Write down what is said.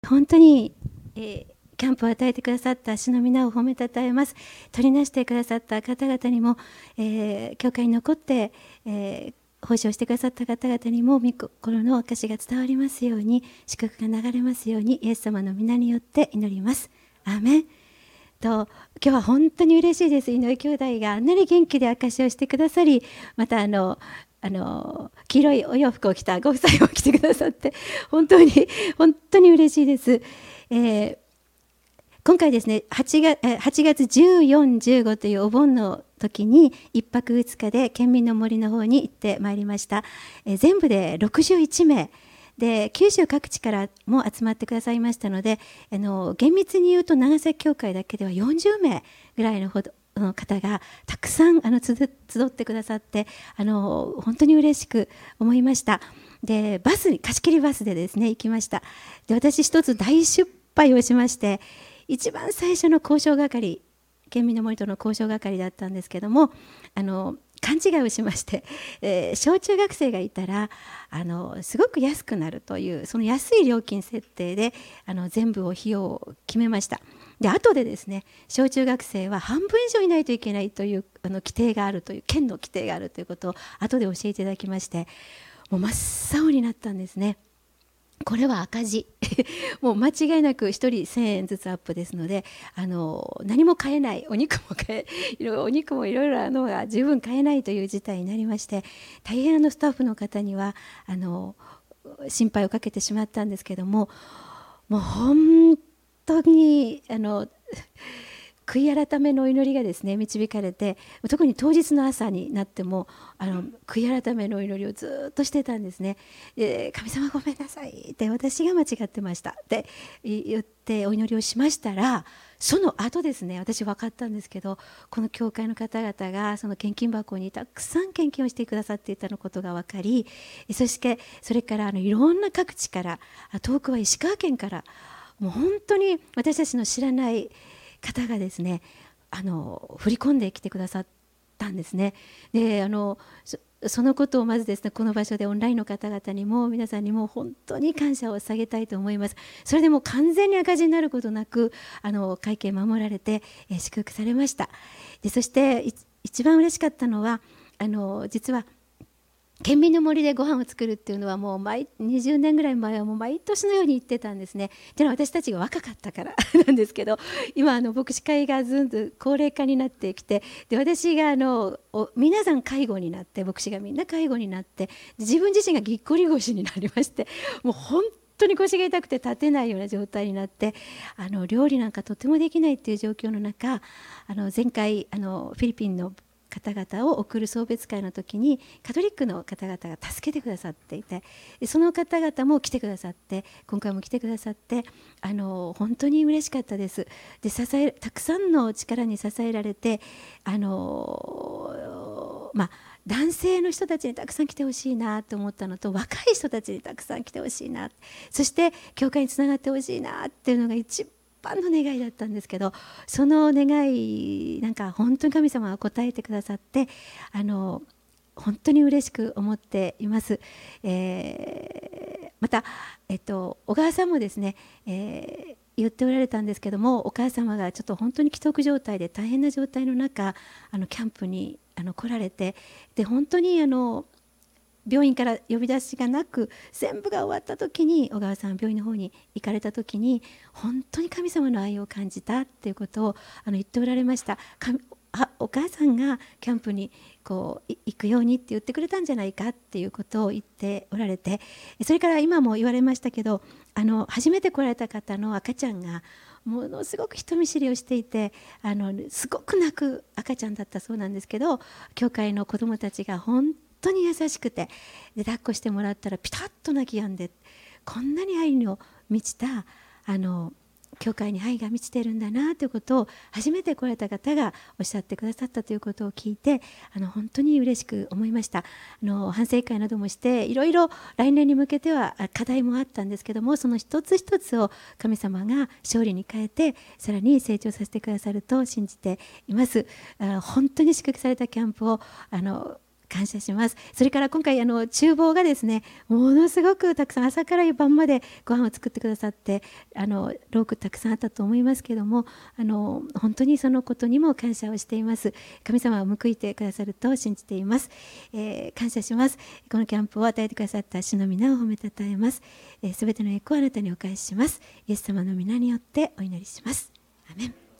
本当に、キャンプを与えてくださった主の皆を褒めたたえます。取りなしてくださった方々にも、教会に残って、奉仕をしてくださった方々にも御心の証が伝わりますように、祝福が流れますように、イエス様の皆によって祈ります。アーメン。今日は本当に嬉しいです。井上兄弟があんなに元気で証しをしてくださり、また黄色いお洋服を着たご夫妻も来てくださって本当に嬉しいです。今回ですね、8月14、15というお盆の時に1泊2日で県民の森の方に行ってまいりました。全部で61名で、九州各地からも集まってくださいましたので、厳密に言うと長崎教会だけでは40名ぐらいのほどの方がたくさん集ってくださって、本当に嬉しく思いました。で、貸し切りバスでですね行きました。で、私一つ大失敗をしまして、一番最初の交渉係、県民の森との交渉係だったんですけども、勘違いをしまして、小中学生がいたらすごく安くなるという、その安い料金設定で全部費用を決めました。で、後でですね、小中学生は半分以上いないといけないという規定があるという、県の規定があるということを後で教えていただきまして、もう真っ青になったんですね。これは赤字もう間違いなく1人1000円ずつアップですので、何も買えない、お肉もいろいろが十分買えないという事態になりまして、大変スタッフの方には心配をかけてしまったんですけども、もう本当に悔い改めのお祈りがですね導かれて、特に当日の朝になっても悔い改めのお祈りをずっとしてたんですね。で、神様ごめんなさいって、私が間違ってましたって言ってお祈りをしましたら、その後ですね、私分かったんですけど、この教会の方々がその献金箱にたくさん献金をしてくださっていたのことが分かり、それからいろんな各地から、遠くは石川県から、もう本当に私たちの知らない方がですね振り込んできてくださったんですね。で、そのことをまずですね、この場所でオンラインの方々にも皆さんにも本当に感謝を下げたいと思います。それでも完全に赤字になることなく会計守られて、祝福されました。で、そして一番嬉しかったのは実は県民の森でご飯を作るっていうのはもう20年ぐらい前はもう毎年のように行ってたんですね。で、私たちが若かったからなんですけど、今牧師会がずんずん高齢化になってきて、で、私が皆さん介護になって、牧師がみんな介護になって、自分自身がぎっこり腰になりまして、もう本当に腰が痛くて立てないような状態になって、料理なんかとてもできないっていう状況の中、前回フィリピンの方々を送る送別会の時にカトリックの方々が助けてくださっていて、その方々も来てくださって、今回も来てくださって、本当に嬉しかったです。で、たくさんの力に支えられて、男性の人たちにたくさん来てほしいなと思ったのと、若い人たちにたくさん来てほしいな、そして教会につながってほしいなっていうのが一番の願いだったんですけど、その願いなんか本当に神様が応えてくださって、本当に嬉しく思っています。また、小川さんもですね、言っておられたんですけども、お母様がちょっと本当に危篤状態で大変な状態の中キャンプに来られて、で、本当に病院から呼び出しがなく全部が終わった時に、小川さん病院の方に行かれた時に本当に神様の愛を感じたっていうことを言っておられました。お母さんがキャンプに行くようにって言ってくれたんじゃないかっていうことを言っておられて、それから今も言われましたけど、初めて来られた方の赤ちゃんがものすごく人見知りをしていて、すごく泣く赤ちゃんだったそうなんですけど、教会の子どもたちが本当に優しくて、で、抱っこしてもらったらピタッと泣き止んで、こんなに愛の満ちた教会に愛が満ちてるんだなということを初めて来られた方がおっしゃってくださったということを聞いて、本当に嬉しく思いました。反省会などもしていろいろ来年に向けては課題もあったんですけども、その一つ一つを神様が勝利に変えてさらに成長させてくださると信じています。本当に祝福されたキャンプを感謝します。それから今回厨房がですね、ものすごくたくさん朝から晩までご飯を作ってくださって、労苦たくさんあったと思いますけども、本当にそのことにも感謝をしています。神様は報いてくださると信じています。感謝します。このキャンプを与えてくださった主の皆を褒めたたえます。すべての栄光をあなたにお返しします。イエス様の皆によってお祈りします。アメン。